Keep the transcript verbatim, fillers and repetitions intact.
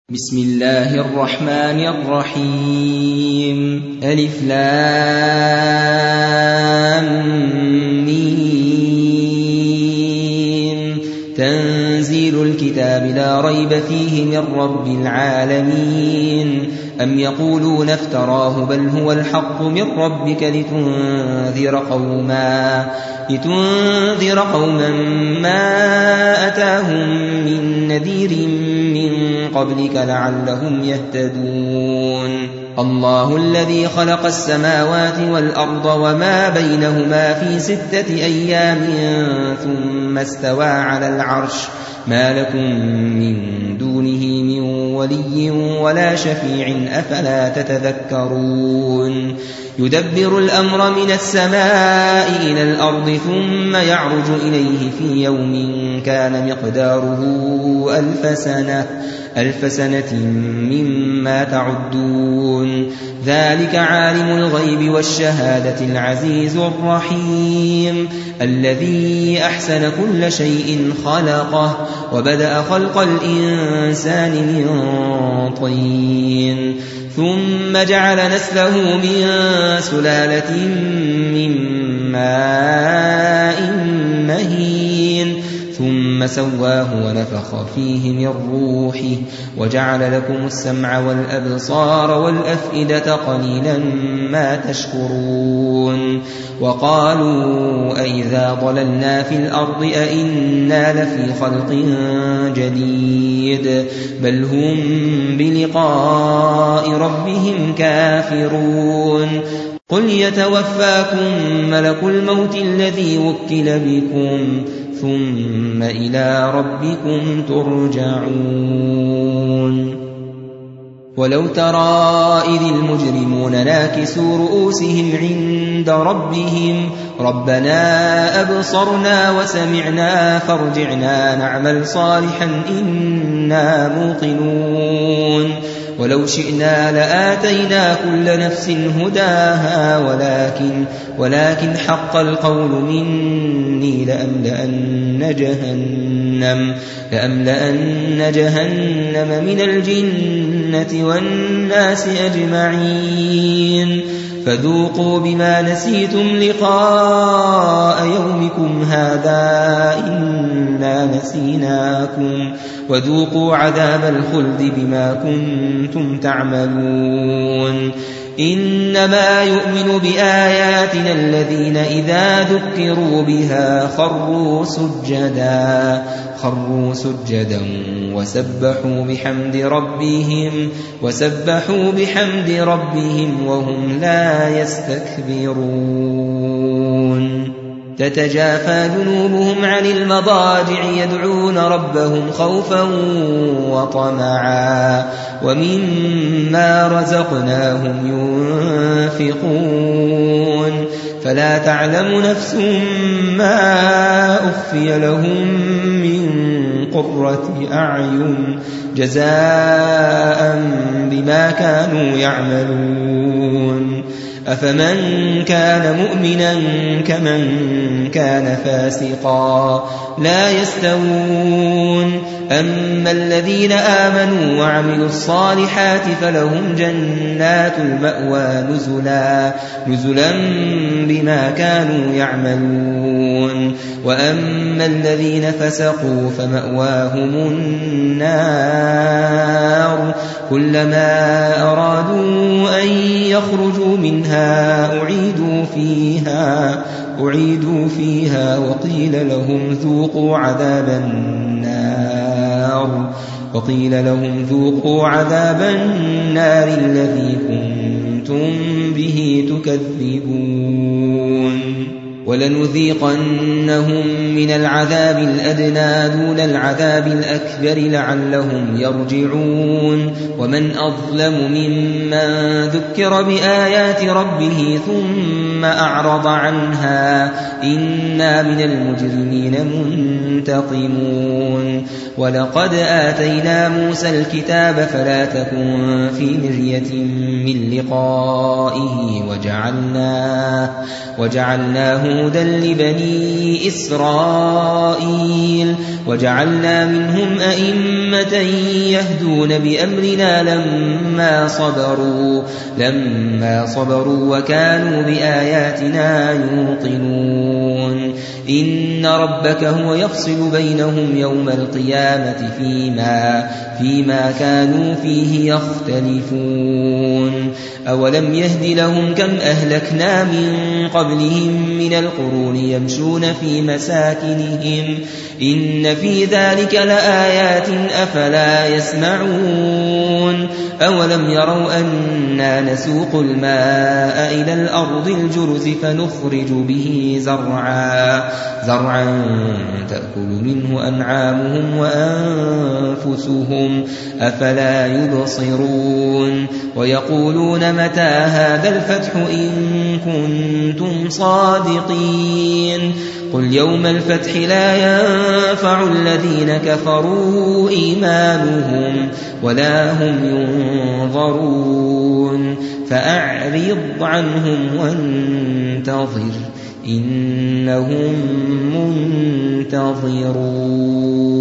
بسم الله الرحمن الرحيم ألف لام ميم تنزيل الكتاب لا ريب فيه من رب العالمين أم يقولون افتراه بل هو الحق من ربك لتنذر قوما لتنذر قوما ما أتاهم من نذير من قبلك لعلهم يهتدون الله الذي خلق السماوات والأرض وما بينهما في ستة أيام ثم استوى على العرش ما لكم من دونه من ولي ولا شفيع أفلا تتذكرون يدبر الأمر من السماء إلى الأرض ثم يعرج إليه في يوم كان مقداره ألف سنة ألف سنة مما تعدون ذلك عالم الغيب والشهادة العزيز الرحيم الذي أحسن كل شيء خلقه وبدأ خلق الإنسان من طين ثم جعل نسله من سلالة من ماء مهين ثم سواه ونفخ فيه من روحه وجعل لكم السمع والأبصار والأفئدة قليلا ما تشكرون وقالوا أئذا ضللنا في الأرض أئنا لفي خلق جديد بل هم بلقاء ربهم كافرون قل يتوفاكم ملك الموت الذي وكل بكم ثم إلى ربكم ترجعون ولو ترى إذ المجرمون ناكسوا رؤوسهم عند ربهم ربنا أبصرنا وسمعنا فارجعنا نعمل صالحا إنا موقنون ولو شئنا لآتينا كل نفس هداها ولكن, ولكن حق القول مني لأملأن جهنم, لأملأن جهنم من الجنة والناس أجمعين فذوقوا بما نسيتم لقاء يومكم هذا إنا نسيناكم وذوقوا عذاب الخلد بما كنتم تعملون إنما يؤمن بآياتنا الذين إذا ذكروا بها خروا سجدا خروا سجدا وسبحوا بحمد ربهم وسبحوا بحمد ربهم وهم لا يستكبرون تتجافى جنوبهم عن المضاجع يدعون ربهم خوفا وطمعا ومما رزقناهم ينفقون فلا تعلم نفس ما أخفي لهم من قرة أعين جزاء بما كانوا يعملون أفمن كان مؤمنا كمن كان فاسقا لا يستوون أما الذين آمنوا وعملوا الصالحات فلهم جنات المأوى نزلا, نزلا بما كانوا يعملون وأما الذين فسقوا فمأواهم النار كلما أرادوا أن يخرجوا منها أعيدوا فيها, أعيدوا فيها وقيل لهم ذوقوا عذاب النار وقيل لهم ذوقوا عذاب النار الذي كنتم به تكذبون ولنذيقنهم من العذاب الأدنى دون العذاب الأكبر لعلهم يرجعون ومن أظلم ممن ذكر بآيات ربه ثم ثم أعرض عنها إنا من المجرمين منتقمون ولقد آتينا موسى الكتاب فلا تكن في مرية من لقائه وجعلناه, وجعلناه هدى لبني إسرائيل وجعلنا منهم أئمة يهدون بأمرنا لما صبروا, لما صبروا وكانوا بآياتنا يوقنون إن ربك هو يفصل بينهم يوم القيامة فيما, فيما كانوا فيه يختلفون أولم يهد لهم كم أهلكنا من قبلهم من القرون يمشون في مساكنهم إن في ذلك لآيات أفلا يسمعون أولم يروا أنا نسوق الماء إلى الأرض الجرز فنخرج به زرعا, زرعا تأكل منه أنعامهم وأنفسهم أفلا يبصرون ويقولون متى هذا الفتح إن كنتم صادقين قل يوم الفتح لا ينفع الذين كفروا إيمانهم ولا هم ينظرون فأعرض عنهم وانتظر إنهم منتظرون.